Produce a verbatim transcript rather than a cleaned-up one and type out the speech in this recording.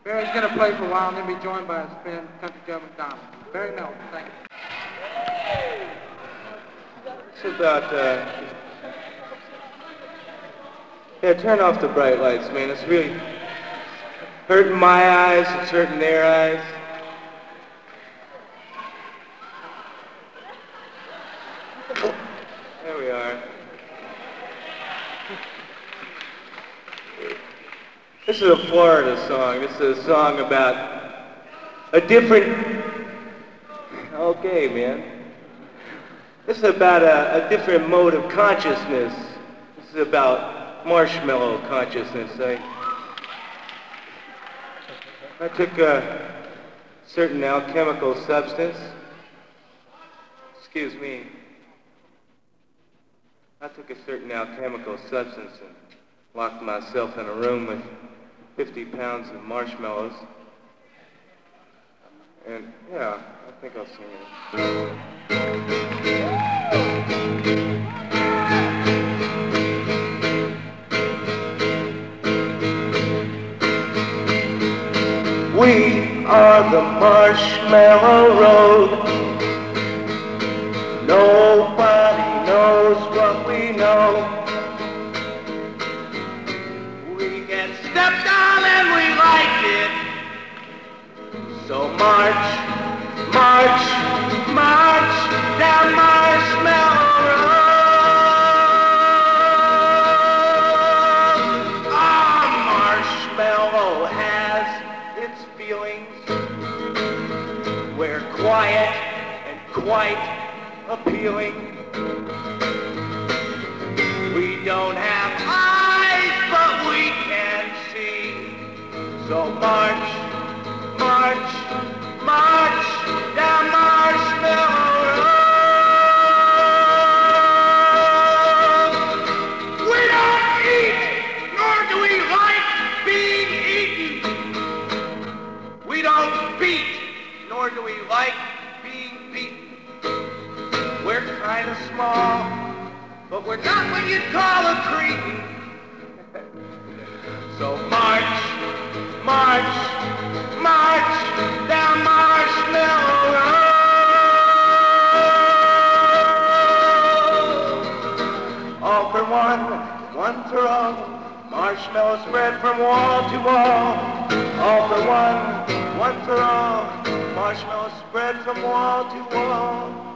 Barry's going to play for a while and then be joined by his friend, Country Joe McDonald. Barry Melvin, thank you. It's about, uh... yeah, turn off the bright lights, man. It's really hurting my eyes, it's hurting their eyes. There we are. This is a Florida song. This is a song about a different... Okay, man. This is about a, a different mode of consciousness. This is about marshmallow consciousness. I, I took a certain alchemical substance. Excuse me. I took a certain alchemical substance and locked myself in a room with fifty pounds of marshmallows. And, yeah, I think I'll sing it. We are the Marshmallow Road. Nobody knows what we know. We get stepped on and we like it. So march, march, march down Marshmallow Road. Our marshmallow has its feelings. We're quiet and quite appealing. We don't have eyes, but we can see. So march, march, march down Marshmallow Road. We don't eat, nor do we like being eaten. We don't beat, nor do we like being beaten. We're kind of small, but we're not what you'd call a cretin. So march, march, march down Marshmallow Road. All for one, one for all. Marshmallows spread from wall to wall. All for one, one for all. Marshmallows spread from wall to wall.